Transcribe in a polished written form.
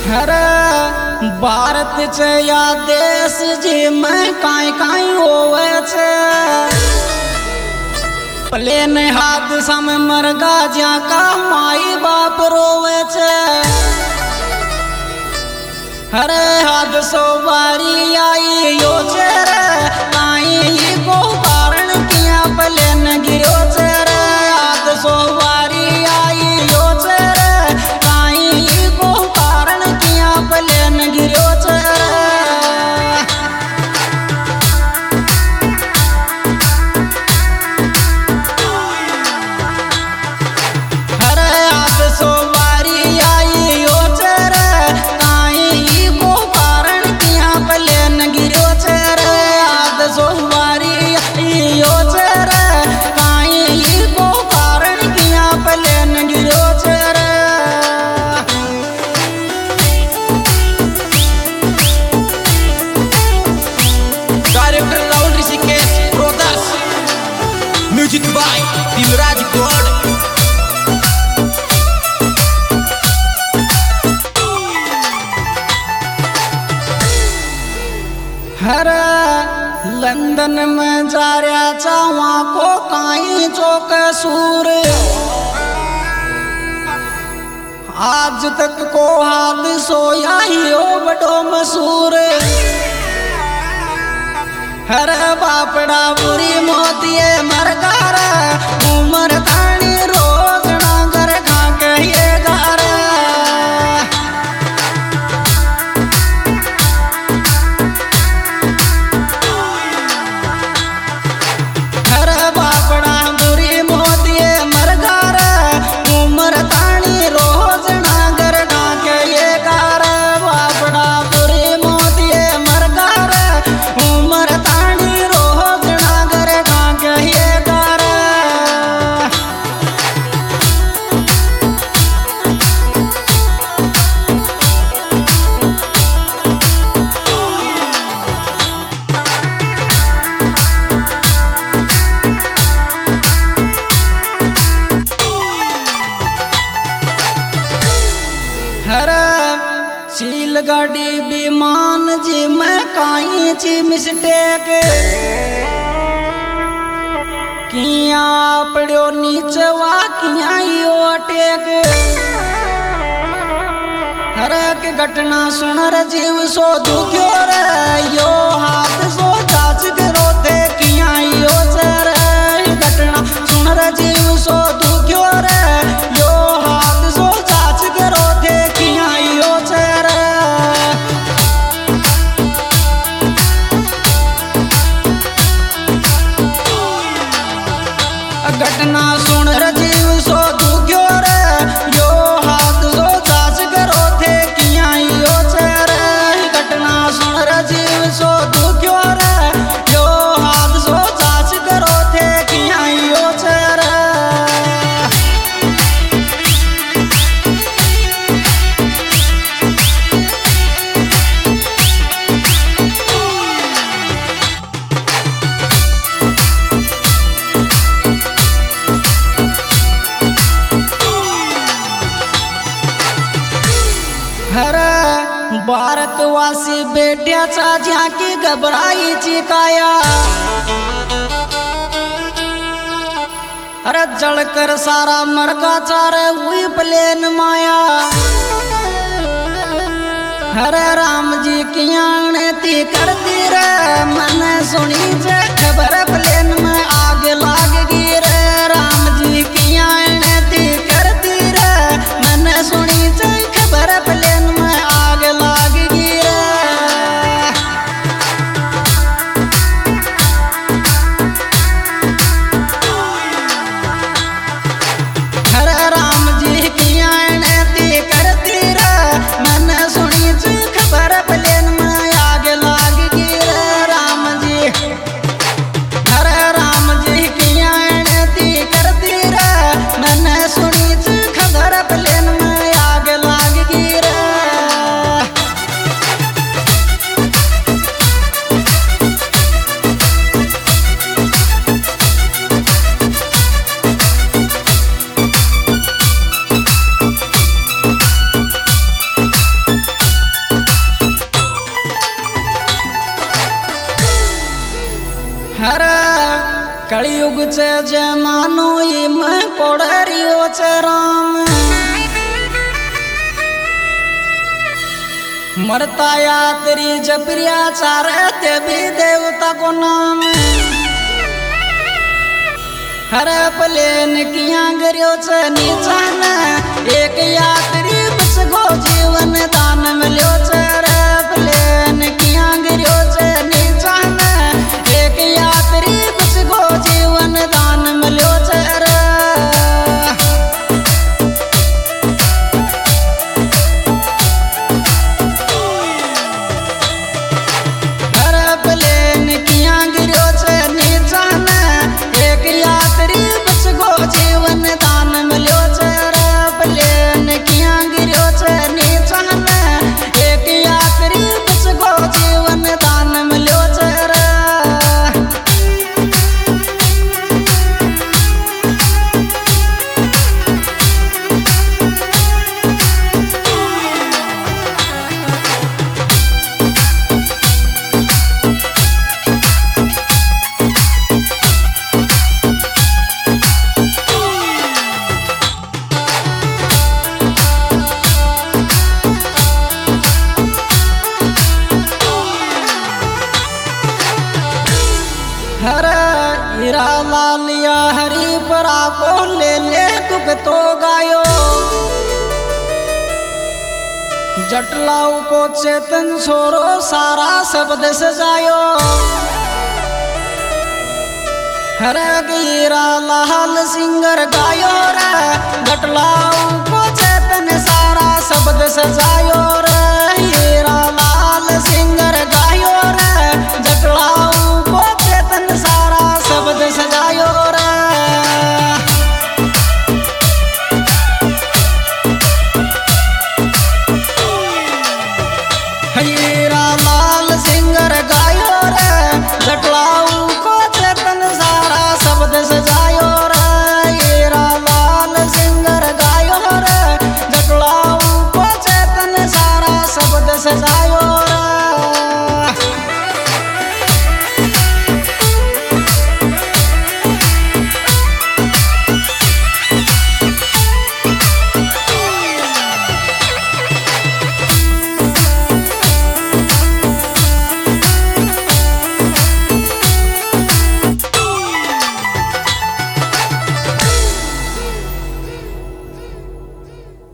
अरे भारत छे या देश जी में काई काई होवे छे। प्लेन हादसा में मरगा ज्या का माई बाप रोवे छे। अरे हादसो बारी आई यो छे रे काई को कारण किया प्लेन गिरो छे रे। हादसो बारी आई यो छे रे काई को कारण किया प्लेन गिरो छे रे। अरे हादसो बारी आई यो छे रे काई को कारण किया प्लेन गिरो छे रे। हादसो बारी आई यो छे रे काई को कारण किया प्लेन गिरो छे रे। Director Rahul Rishikesh brothers, music by Dilraj Gaur. अरे लंदन में जा रहा चावा को काई चौक सूर। आज तक को हादसो यही हो बड़ो मशहूर। अरे बापड़ा बुरी मोतिये मरगार उमर तानी रोज नागर खा के ये गार। अरे बापड़ा बुरी मोतिये मरगार उमर तानी रोज नागर खा के ये गार। बापड़ा बुरी मोतिये मरगार उमर तानी रोज नागर खा के ये गार। अरे सील गाड़ी विमान जी मैं काई छी मिस्टेक किया पड़ो नीचवा किया यो टेक। अरे के घटना सुन रे जीव सो दुख्यो रे यो हाथ सो जाच करो दे किया यो सर। घटना सुन रे जीव सो दुख्यो रे यो हाथ सो जाच करो दे किया यो सर। घटना सुन रे जीव सो दुख्यो रे यो हाथ सो जाच करो थे किया यो सर। घटना सुन रे जीव सो दुख्यो रे यो हाथ सो जाच करो थे किया यो सर। अरे भारतवासी बेट्याचा झाकी घबराईची काया। अरे जळकर सारा मरगाचा रे हुई प्लेन माया। अरे राम जी की आने ती करती रे मन सुनी जे खबर प्लेन में आग लाग गई रे। राम जी की आने ती करती रे मन सुनी जे खबर प्लेन में आग लाग गई रे। अरे राम जी की आने ती करती रे मन सुनी जे खबर प्लेन में आग लाग गई रे। राम जी अरे कलयुग से जमानो इम कोड़रियो छे राम मरता यात्री जपरिया चारे देवी देवता को नाम हर प्लेन किया गरियो छे निचान एक यात्री बच गो जीवन दान मिलो छे रे प्लेन किया गरियो छे निचान एक यात्री बच गो जीवन दान मिलो छे रे जीवन दान मिलो छे रे प्लेन किया गिरो छे नीचन एक यात्री बच गो जीवन दान मिलो छे रे हरे हीरा लालिया हरी परा को ले तुक तो गायो जटलाऊ को चेतन छोरो सारा शब्द सजायो हरे हीरा लाल सिंगर गायो रे जटलाऊ को चेतन सारा शब्द सजायो